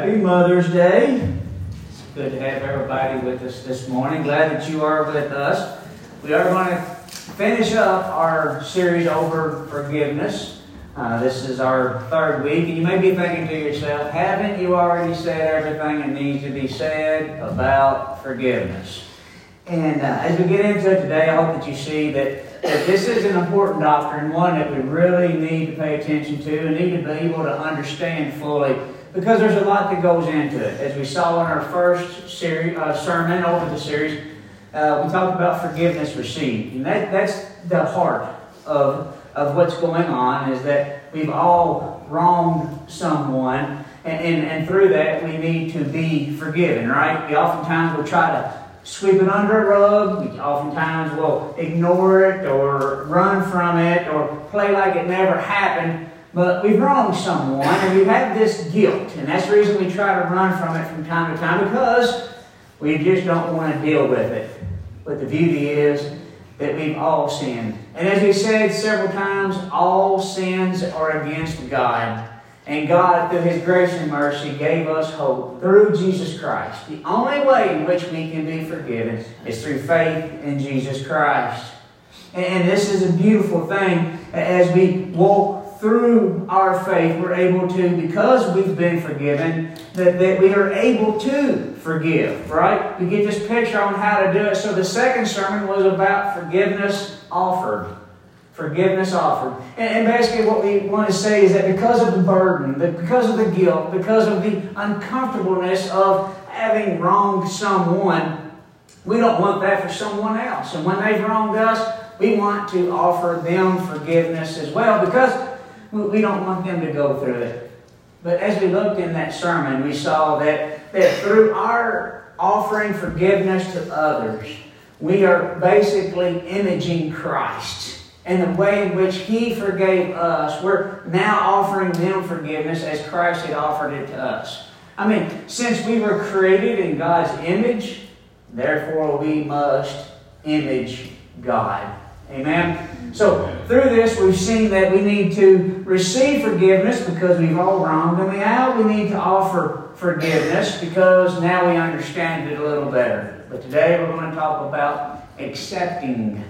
Happy Mother's Day. It's good to have everybody with us this morning. Glad that you are with us. We are going to finish up our series over forgiveness. This is our third week, and you may be thinking to yourself, haven't you already said everything that needs to be said about forgiveness? And as we get into it today, I hope that you see that this is an important doctrine, one that we really need to pay attention to and need to be able to understand fully, because there's a lot that goes into it. As we saw in our first sermon over the series, we talked about forgiveness received. And that's the heart of what's going on, is that we've all wronged someone, and through that we need to be forgiven, right? We oftentimes will try to sweep it under a rug. We oftentimes will ignore it or run from it or play like it never happened. But we've wronged someone and we have this guilt. And that's the reason we try to run from it from time to time, because we just don't want to deal with it. But the beauty is that we've all sinned. And as we said several times, all sins are against God. And God, through His grace and mercy, gave us hope through Jesus Christ. The only way in which we can be forgiven is through faith in Jesus Christ. And this is a beautiful thing. As we walk through our faith, we're able to, because we've been forgiven, that we are able to forgive, right? We get this picture on how to do it. So the second sermon was about forgiveness offered. Forgiveness offered. And basically what we want to say is that because of the burden, because of the guilt, because of the uncomfortableness of having wronged someone, we don't want that for someone else. And when they've wronged us, we want to offer them forgiveness as well, because we don't want them to go through it. But as we looked in that sermon, we saw that through our offering forgiveness to others, we are basically imaging Christ. And the way in which He forgave us, we're now offering them forgiveness as Christ had offered it to us. I mean, since we were created in God's image, therefore we must image God. Amen? So, through this, we've seen that we need to receive forgiveness because we've all wronged, and now we need to offer forgiveness because now we understand it a little better. But today we're going to talk about accepting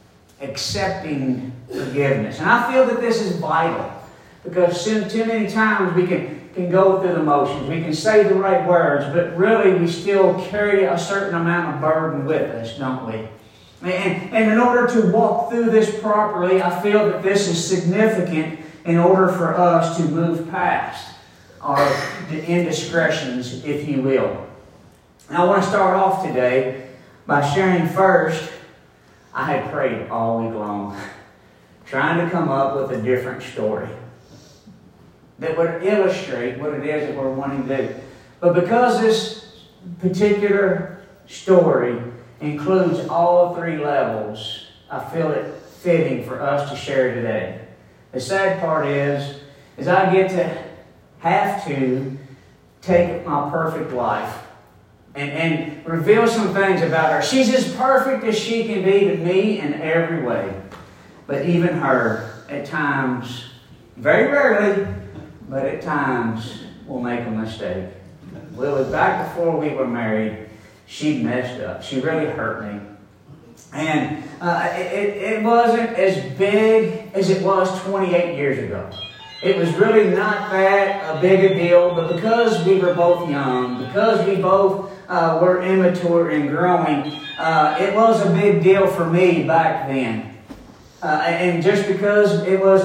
forgiveness. And I feel that this is vital, because too many times we can go through the motions, we can say the right words, but really we still carry a certain amount of burden with us, don't we? And in order to walk through this properly, I feel that this is significant in order for us to move past our indiscretions, if you will. Now I want to start off today by sharing first, I had prayed all week long, trying to come up with a different story that would illustrate what it is that we're wanting to do. But because this particular story includes all three levels, I feel it fitting for us to share today. The sad part is I get to have to take my perfect wife and reveal some things about her. She's as perfect as she can be to me in every way. But even her, at times, very rarely, but at times, will make a mistake. Well, back before we were married, she messed up. She really hurt me. And it wasn't as big as it was 28 years ago. It was really not that big a deal, but because we were both young, because we both were immature and growing, it was a big deal for me back then. And just because it was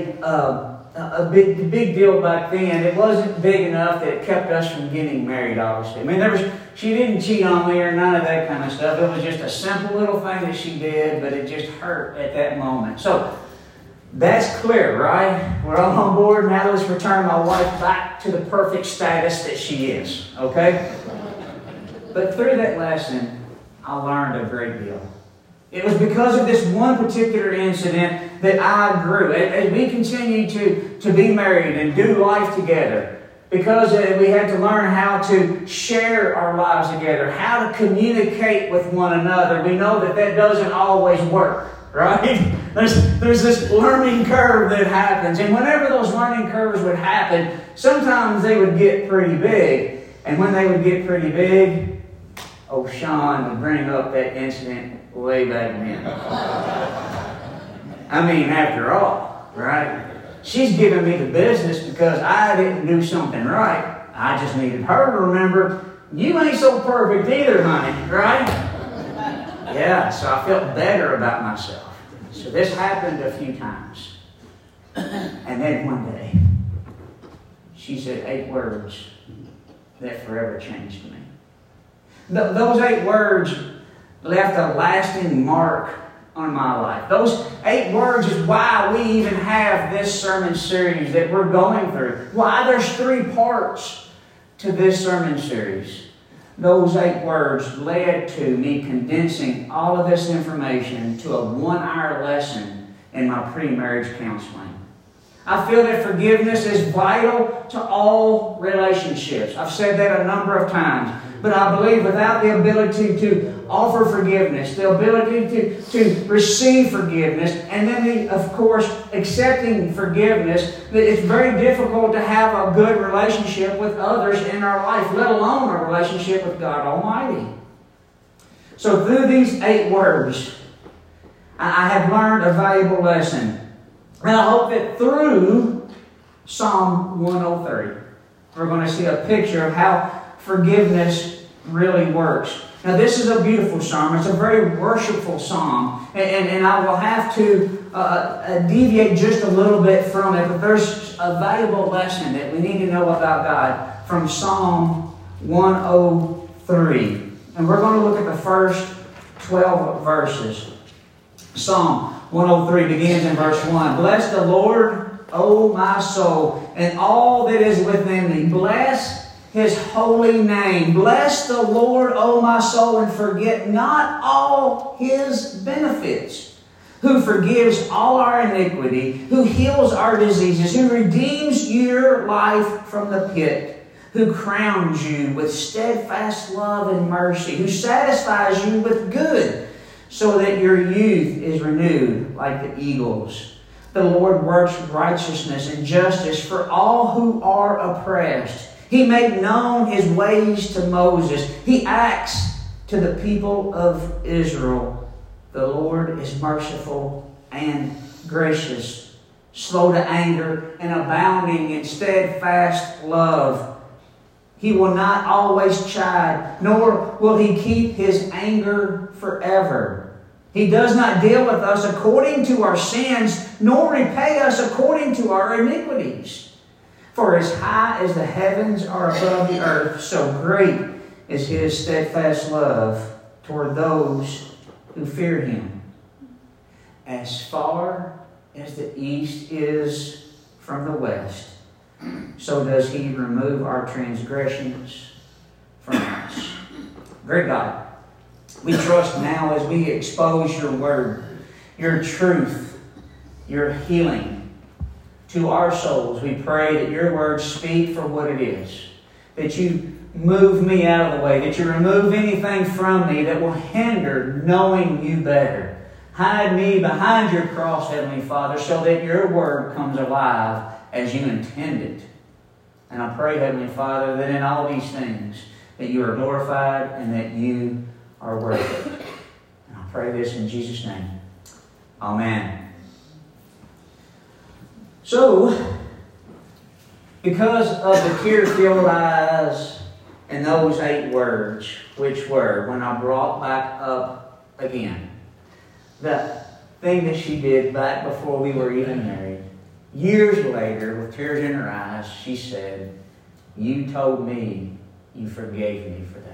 a big deal back then, it wasn't big enough that it kept us from getting married, obviously. I mean, she didn't cheat on me or none of that kind of stuff. It was just a simple little thing that she did, but it just hurt at that moment. So, that's clear, right? We're all on board. Now let's return my wife back to the perfect status that she is, okay? But through that lesson, I learned a great deal. It was because of this one particular incident that I grew. As we continue to be married and do life together, because we had to learn how to share our lives together, how to communicate with one another. We know that doesn't always work, right? There's this learning curve that happens. And whenever those learning curves would happen, sometimes they would get pretty big. And when they would get pretty big, old Sean would bring up that incident way back then. I mean, after all, right? She's giving me the business because I didn't do something right. I just needed her to remember, you ain't so perfect either, honey, right? Yeah, so I felt better about myself. So this happened a few times. And then one day, she said 8 words that forever changed me. Those 8 words left a lasting mark on my life. Those 8 words is why we even have this sermon series that we're going through. Why there's 3 parts to this sermon series. Those 8 words led to me condensing all of this information to a 1-hour lesson in my pre-marriage counseling. I feel that forgiveness is vital to all relationships. I've said that a number of times. But I believe without the ability to offer forgiveness, the ability to receive forgiveness, and then, of course, accepting forgiveness, that it's very difficult to have a good relationship with others in our life, let alone a relationship with God Almighty. So through these 8 words, I have learned a valuable lesson. And I hope that through Psalm 103, we're going to see a picture of how forgiveness really works. Now, this is a beautiful psalm. It's a very worshipful psalm. And I will have to deviate just a little bit from it. But there's a valuable lesson that we need to know about God from Psalm 103. And we're going to look at the first 12 verses. Psalm 103 begins in verse 1. Bless the Lord, O my soul, and all that is within me. Bless His holy name. Bless the Lord, O my soul, and forget not all His benefits. Who forgives all our iniquity, who heals our diseases, who redeems your life from the pit, who crowns you with steadfast love and mercy, who satisfies you with good, so that your youth is renewed like the eagles. The Lord works righteousness and justice for all who are oppressed. He made known His ways to Moses. He acts to the people of Israel. The Lord is merciful and gracious, slow to anger and abounding in steadfast love. He will not always chide, nor will He keep His anger forever. He does not deal with us according to our sins, nor repay us according to our iniquities. For as high as the heavens are above the earth, so great is His steadfast love toward those who fear Him. As far as the east is from the west, so does He remove our transgressions from us. Great God, we trust now as we expose your word, your truth, your healing to our souls. We pray that your words speak for what it is. That you move me out of the way. That you remove anything from me that will hinder knowing you better. Hide me behind your cross, Heavenly Father, so that your word comes alive as you intended. And I pray, Heavenly Father, that in all these things, that you are glorified and that you are worthy. And I pray this in Jesus' name. Amen. So, because of the tear-filled eyes and those 8 words, which were, when I brought back up again, the thing that she did back before we were even married, years later, with tears in her eyes, she said, "You told me you forgave me for that."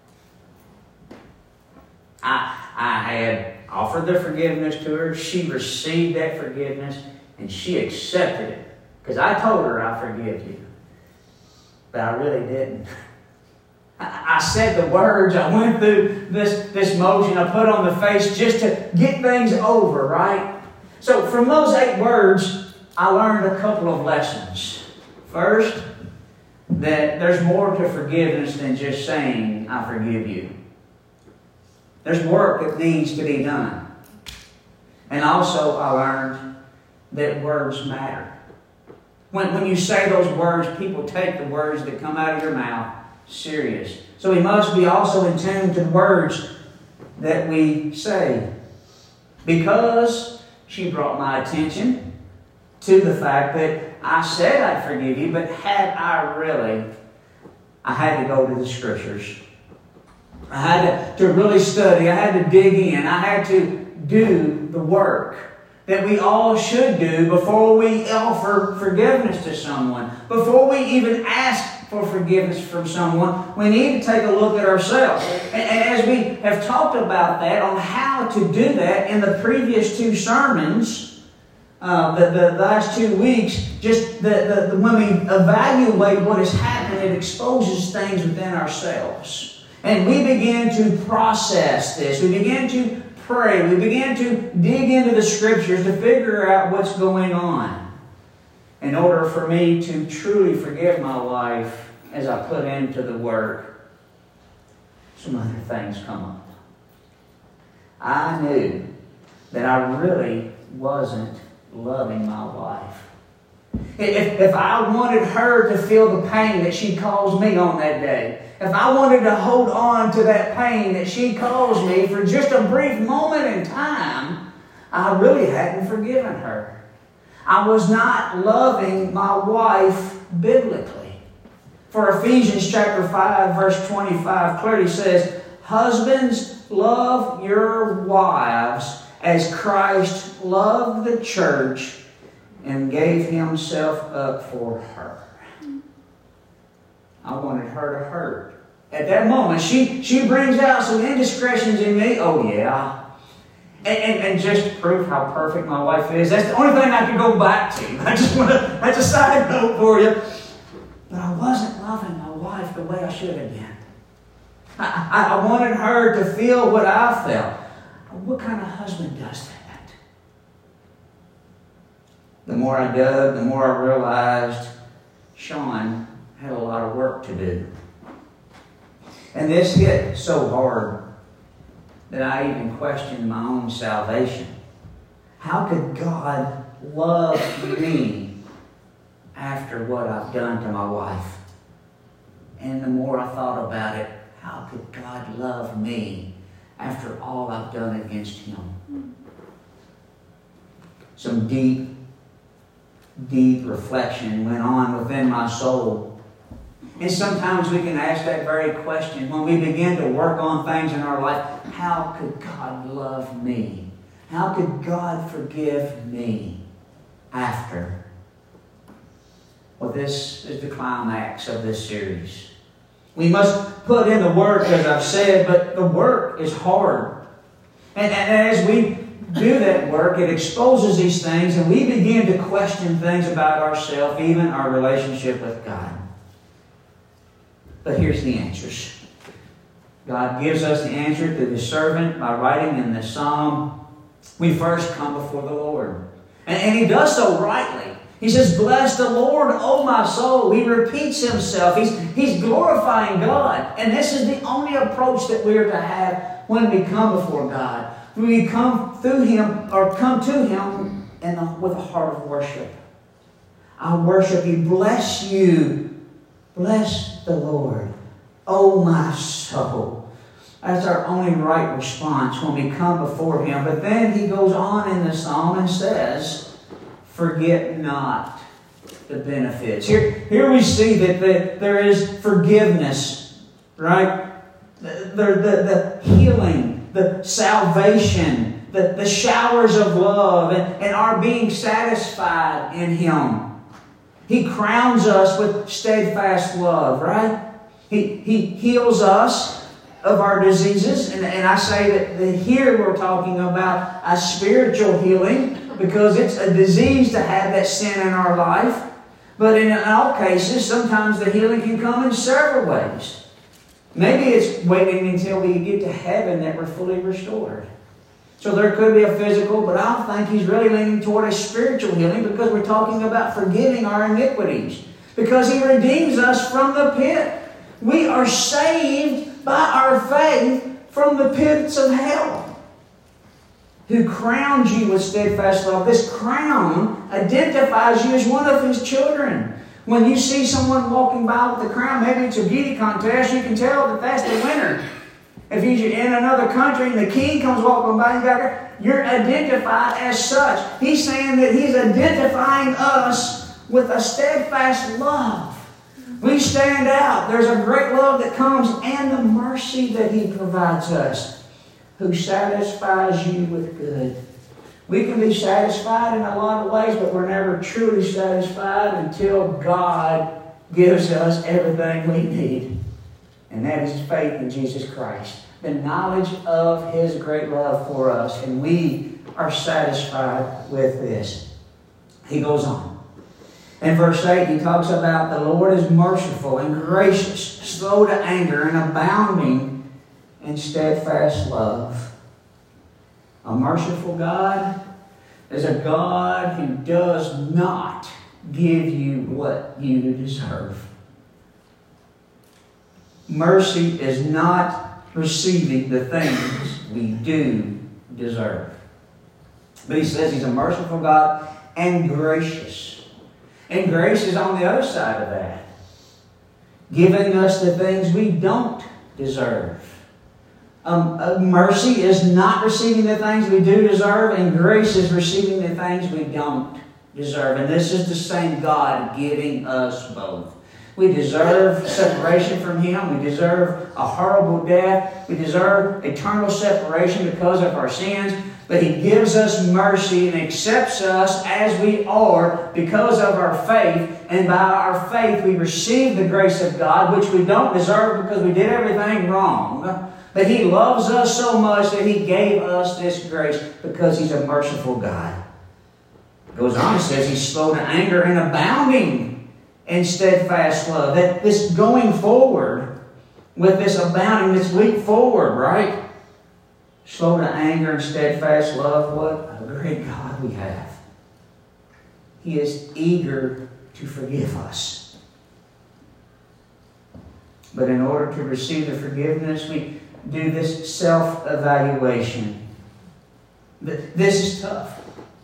I had offered the forgiveness to her. She received that forgiveness, and she accepted it. Because I told her, "I forgive you." But I really didn't. I said the words. I went through this motion I put on the face just to get things over, right? So from those 8 words, I learned a couple of lessons. First, that there's more to forgiveness than just saying, "I forgive you." There's work that needs to be done. And also I learned that words matter. When you say those words, people take the words that come out of your mouth serious. So we must be also in tune to the words that we say. Because she brought my attention to the fact that I said I'd forgive you, but had I really, I had to go to the Scriptures. I had to really study. I had to dig in. I had to do the work that we all should do before we offer forgiveness to someone. Before we even ask for forgiveness from someone, we need to take a look at ourselves. And as we have talked about that, on how to do that in the previous two sermons, the last 2 weeks, just when we evaluate what has happened, it exposes things within ourselves. And we begin to process this. We begin to pray. We begin to dig into the Scriptures to figure out what's going on. In order for me to truly forgive my wife as I put into the work, some other things come up. I knew that I really wasn't loving my wife. If I wanted her to feel the pain that she caused me on that day, if I wanted to hold on to that pain that she caused me for just a brief moment in time, I really hadn't forgiven her. I was not loving my wife biblically. For Ephesians chapter 5, verse 25 clearly says, "Husbands, love your wives as Christ loved the church and gave himself up for her." I wanted her to hurt. At that moment, she brings out some indiscretions in me. Oh, yeah. And just to prove how perfect my wife is, that's the only thing I can go back to. That's a side note for you. But I wasn't loving my wife the way I should have been. I wanted her to feel what I felt. What kind of husband does that? The more I dug, the more I realized Sean had a lot of work to do. And this hit so hard that I even questioned my own salvation. How could God love me after what I've done to my wife? And the more I thought about it, how could God love me after all I've done against Him? Some deep reflection went on within my soul. And sometimes we can ask that very question when we begin to work on things in our life. How could God love me? How could God forgive me after? Well, this is the climax of this series. We must put in the work, as I've said, but the work is hard. And as we do that work, it exposes these things, and we begin to question things about ourselves, even our relationship with God. But here's the answers. God gives us the answer through His servant by writing in the psalm. We first come before the Lord. And He does so rightly. He says, "Bless the Lord, O my soul." He repeats Himself. He's glorifying God. And this is the only approach that we are to have when we come before God. When we come through Him or come to Him with a heart of worship. I worship You. Bless You. Bless the Lord, O my soul. That's our only right response when we come before Him. But then He goes on in the psalm and says, "Forget not the benefits." Here we see that there is forgiveness, right? The healing, the salvation, the showers of love, and our being satisfied in Him. He crowns us with steadfast love, right? He heals us of our diseases. And I say that here we're talking about a spiritual healing because it's a disease to have that sin in our life. But in all cases, sometimes the healing can come in several ways. Maybe it's waiting until we get to heaven that we're fully restored. So there could be a physical, but I think He's really leaning toward a spiritual healing because we're talking about forgiving our iniquities. Because He redeems us from the pit. We are saved by our faith from the pits of hell. Who crowns you with steadfast love. This crown identifies you as one of His children. When you see someone walking by with a crown, maybe it's a beauty contest, you can tell that that's the winner. If you're in another country and the king comes walking by, you're identified as such. He's saying that He's identifying us with a steadfast love. We stand out. There's a great love that comes and the mercy that He provides us, who satisfies you with good. We can be satisfied in a lot of ways, but we're never truly satisfied until God gives us everything we need. And that is faith in Jesus Christ. The knowledge of His great love for us. And we are satisfied with this. He goes on. In verse 8, he talks about the Lord is merciful and gracious, slow to anger, and abounding in steadfast love. A merciful God is a God who does not give you what you deserve. Mercy is not receiving the things we do deserve. But he says He's a merciful God and gracious. And grace is on the other side of that, giving us the things we don't deserve. Mercy is not receiving the things we do deserve, and grace is receiving the things we don't deserve. And this is the same God giving us both. We deserve separation from Him. We deserve a horrible death. We deserve eternal separation because of our sins. But He gives us mercy and accepts us as we are because of our faith. And by our faith we receive the grace of God, which we don't deserve because we did everything wrong. But He loves us so much that He gave us this grace because He's a merciful God. It goes on, it says He's slow to anger and abounding in steadfast love. That this going forward with this abounding, this leap forward, right? Slow to anger and steadfast love. What a great God we have. He is eager to forgive us. But in order to receive the forgiveness, we do this self-evaluation. This is tough.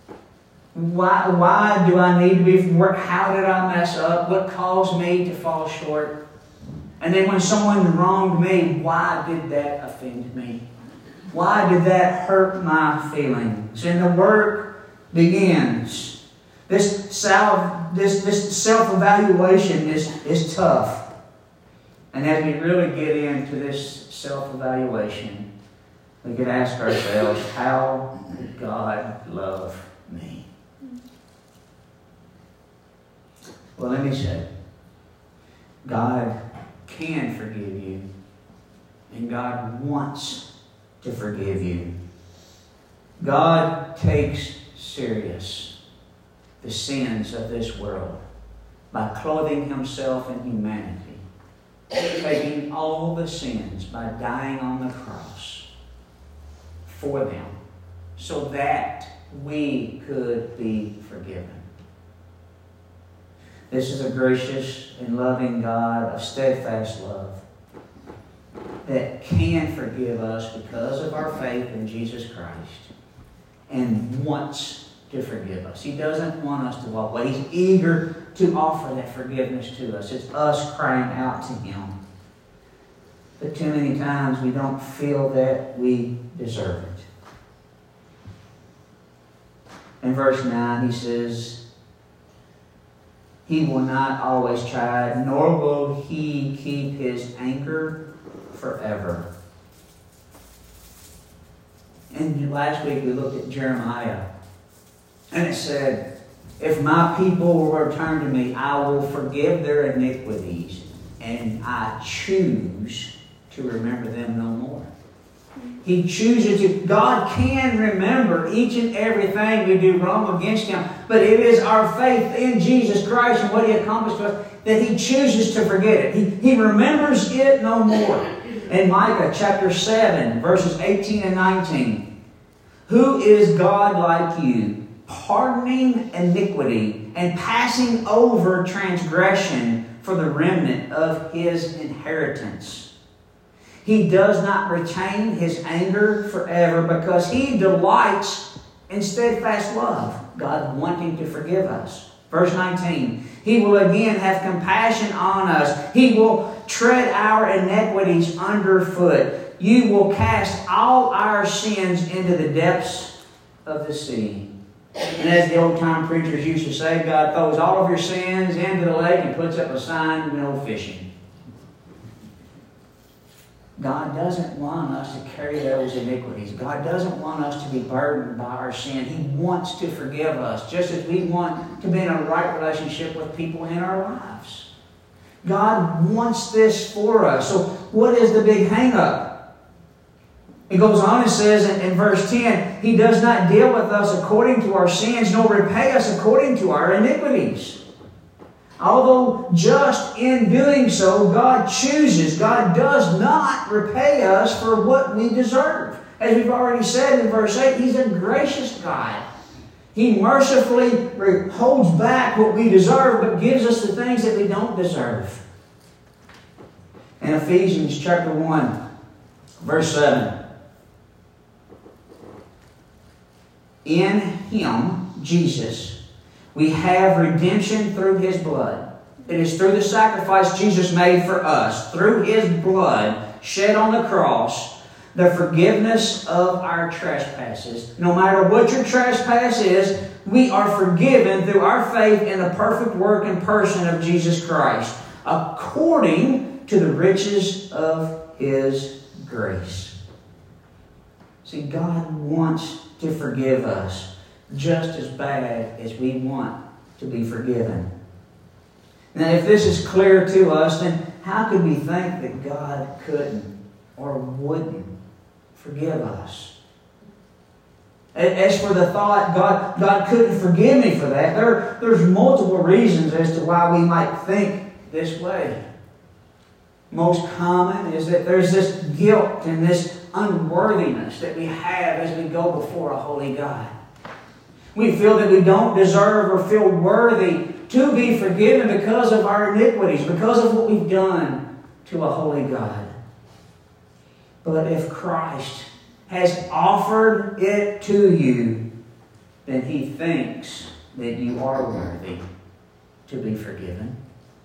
Why do I need to be? How did I mess up? What caused me to fall short? And then when someone wronged me, why did that offend me? Why did that hurt my feelings? And the work begins. This self-evaluation is tough. And as we really get into this self-evaluation, we could ask ourselves, how did God love me? Well, let me say, God can forgive you, and God wants to forgive you. God takes serious the sins of this world by clothing Himself in humanity, taking all the sins by dying on the cross for them so that we could be forgiven. This is a gracious and loving God of steadfast love that can forgive us because of our faith in Jesus Christ and wants to forgive us. He doesn't want us to walk away. He's eager to offer that forgiveness to us. It's us crying out to Him. But too many times we don't feel that we deserve it. In verse 9 he says, He will not always chide, nor will He keep His anger forever. And last week we looked at Jeremiah. And it said, if my people will return to me, I will forgive their iniquities, and I choose to remember them no more. He chooses to. God can remember each and everything we do wrong against Him. But it is our faith in Jesus Christ and what He accomplished for us that He chooses to forget it. He remembers it no more. In Micah chapter 7, verses 18 and 19. Who is God like you, pardoning iniquity and passing over transgression for the remnant of His inheritance? He does not retain His anger forever because He delights in steadfast love. God wanting to forgive us. Verse 19, He will again have compassion on us. He will tread our iniquities underfoot. You will cast all our sins into the depths of the sea. And as the old-time preachers used to say, God throws all of your sins into the lake and puts up a sign, no fishing. God doesn't want us to carry those iniquities. God doesn't want us to be burdened by our sin. He wants to forgive us, just as we want to be in a right relationship with people in our lives. God wants this for us. So what is the big hang-up? It goes on and says in verse 10, He does not deal with us according to our sins, nor repay us according to our iniquities. Although just in doing so, God chooses. God does not repay us for what we deserve. As we've already said in verse 8, He's a gracious God. He mercifully holds back what we deserve, but gives us the things that we don't deserve. In Ephesians chapter 1, verse 7, in Him, Jesus, we have redemption through His blood. It is through the sacrifice Jesus made for us, through His blood shed on the cross, the forgiveness of our trespasses. No matter what your trespass is, we are forgiven through our faith in the perfect work and person of Jesus Christ, according to the riches of His grace. See, God wants to forgive us just as bad as we want to be forgiven. Now, if this is clear to us, then how could we think that God couldn't or wouldn't forgive us? As for the thought, God couldn't forgive me for that, there's multiple reasons as to why we might think this way. Most common is that there's this guilt and this unworthiness that we have as we go before a holy God. We feel that we don't deserve or feel worthy to be forgiven because of our iniquities, because of what we've done to a holy God. But if Christ has offered it to you, then He thinks that you are worthy to be forgiven.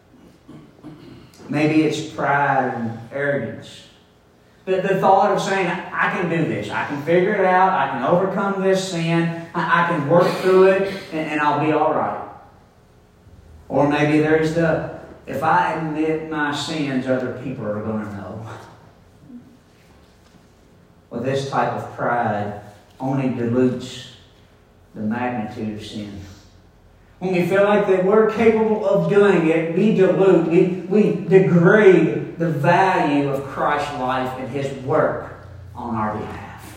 Maybe it's pride and arrogance. The thought of saying, I can do this. I can figure it out. I can overcome this sin. I can work through it and I'll be all right. Or maybe there's if I admit my sins, other people are going to know. Well, this type of pride only dilutes the magnitude of sin. When we feel like that we're capable of doing it, we dilute, we degrade the value of Christ's life and His work on our behalf.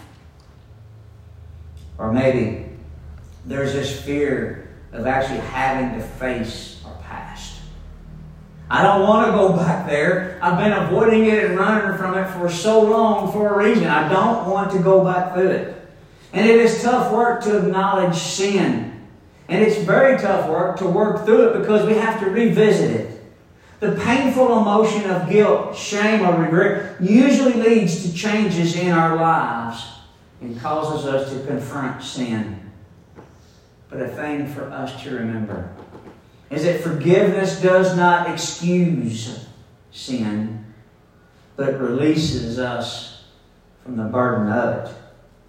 Or maybe there's this fear of actually having to face our past. I don't want to go back there. I've been avoiding it and running from it for so long for a reason. I don't want to go back through it. And it is tough work to acknowledge sin. And it's very tough work to work through it because we have to revisit it. The painful emotion of guilt, shame, or regret usually leads to changes in our lives and causes us to confront sin. But a thing for us to remember is that forgiveness does not excuse sin, but releases us from the burden of it.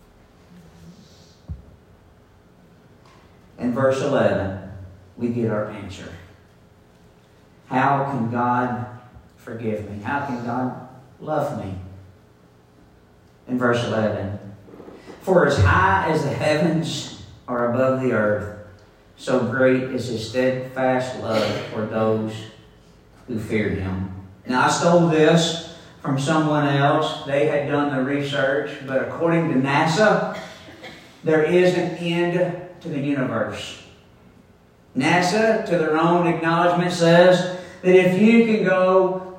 In verse 11, we get our answer. How can God forgive me? How can God love me? In verse 11, for as high as the heavens are above the earth, so great is His steadfast love for those who fear Him. Now, I stole this from someone else. They had done the research, but according to NASA, there is an end to the universe. NASA, to their own acknowledgement, says that if you can go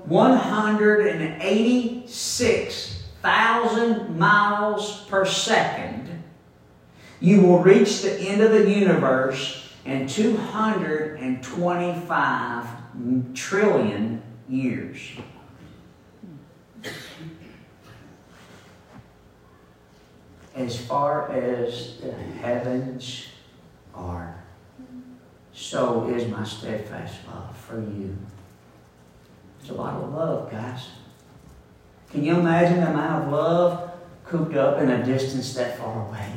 186,000 miles per second, you will reach the end of the universe in 225 trillion years. As far as the heavens are, so is my steadfast love for you. It's a lot of love, guys. Can you imagine the amount of love cooped up in a distance that far away?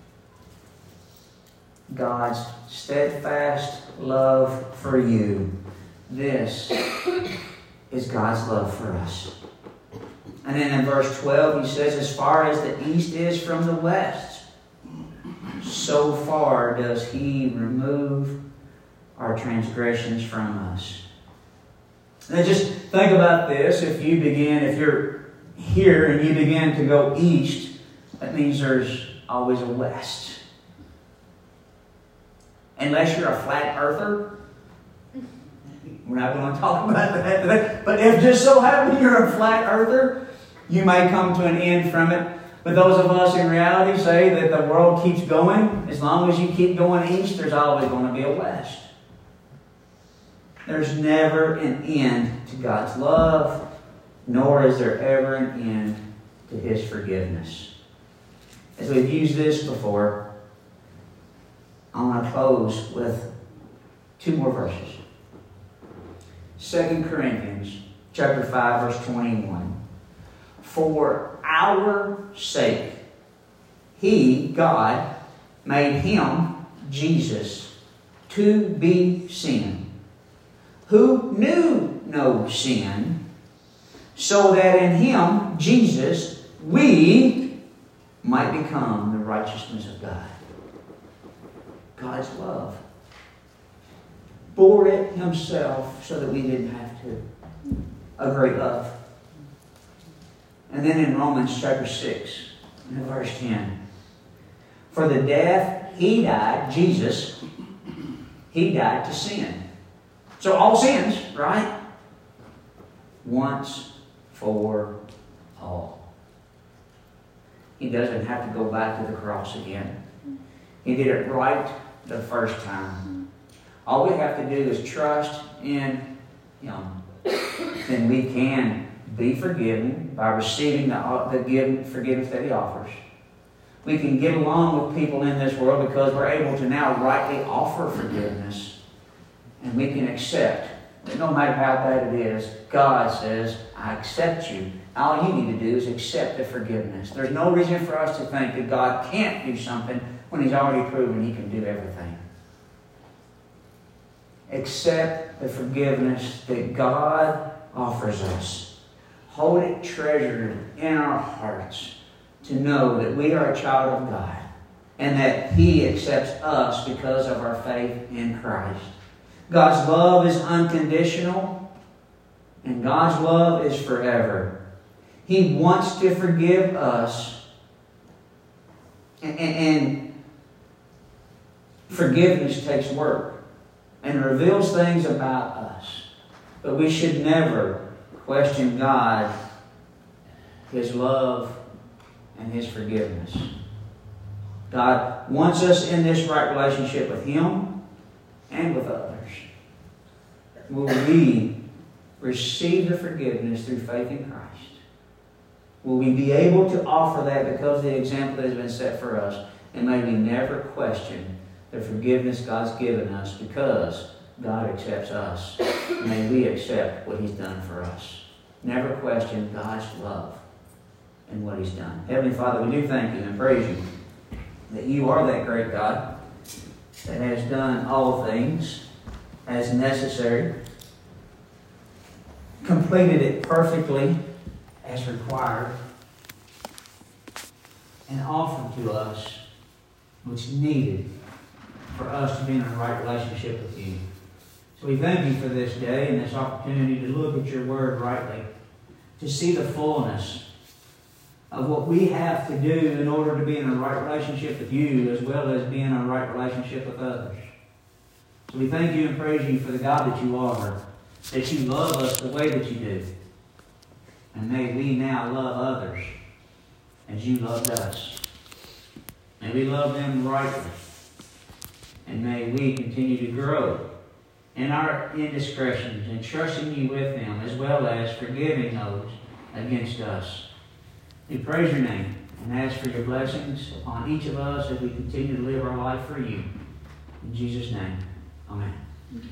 God's steadfast love for you. This is God's love for us. And then in verse 12 he says, as far as the east is from the west, so far does he remove our transgressions from us. Now just think about this. If you're here and you begin to go east, that means there's always a west. Unless you're a flat earther. We're not going to talk about that today. But if just so happen you're a flat earther, you may come to an end from it. But those of us in reality say that the world keeps going. As long as you keep going east, there's always going to be a west. There's never an end to God's love, nor is there ever an end to His forgiveness. As we've used this before, I want to close with 2 more verses. 2 Corinthians chapter 5, verse 21. For our sake, He, God, made Him, Jesus, to be sin, who knew no sin, so that in Him, Jesus, we might become the righteousness of God. God's love bore it Himself so that we didn't have to. A great love. And then in Romans chapter 6, and verse 10, for the death He died, Jesus, He died to sin. So all sins, right? Once for all. He doesn't have to go back to the cross again. He did it right the first time. All we have to do is trust in Him. Then we can be forgiven by receiving the forgiveness that He offers. We can get along with people in this world because we're able to now rightly offer forgiveness. And we can accept that no matter how bad it is, God says, I accept you. All you need to do is accept the forgiveness. There's no reason for us to think that God can't do something when He's already proven He can do everything. Accept the forgiveness that God offers us. Hold it treasured in our hearts to know that we are a child of God and that He accepts us because of our faith in Christ. God's love is unconditional and God's love is forever. He wants to forgive us and forgiveness takes work and reveals things about us. But we should never question God, His love, and His forgiveness. God wants us in this right relationship with Him and with others. Will we receive the forgiveness through faith in Christ? Will we be able to offer that because of the example that has been set for us? And may we never question the forgiveness God's given us because God accepts us. May we accept what He's done for us. Never question God's love and what He's done. Heavenly Father, we do thank You and praise You that You are that great God that has done all things as necessary, completed it perfectly as required, and offered to us what's needed for us to be in a right relationship with You. So we thank You for this day and this opportunity to look at Your Word rightly, to see the fullness of what we have to do in order to be in a right relationship with You as well as be in a right relationship with others. So we thank You and praise You for the God that You are, that You love us the way that You do. And may we now love others as You loved us. May we love them rightly. And may we continue to grow in our indiscretions and trusting You with them as well as forgiving those against us. We praise Your name and ask for Your blessings upon each of us as we continue to live our life for You. In Jesus' name. Amen.